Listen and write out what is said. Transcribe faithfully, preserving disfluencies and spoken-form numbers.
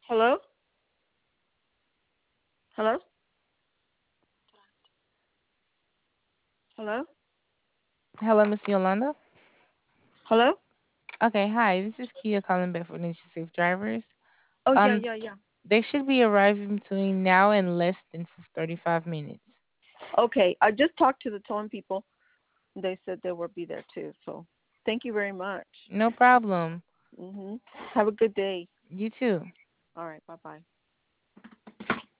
Hello? Hello? Hello? Hello, Miss Yolanda. Hello? Okay, hi. This is Kia calling back from Nation Safe Drivers. Oh, yeah, Um, yeah, yeah. they should be arriving between now and less than thirty-five minutes. Okay, I just talked to the towing people. They said they will be there too. So thank you very much. No problem. Mhm. Have a good day. You too. All right. Bye bye.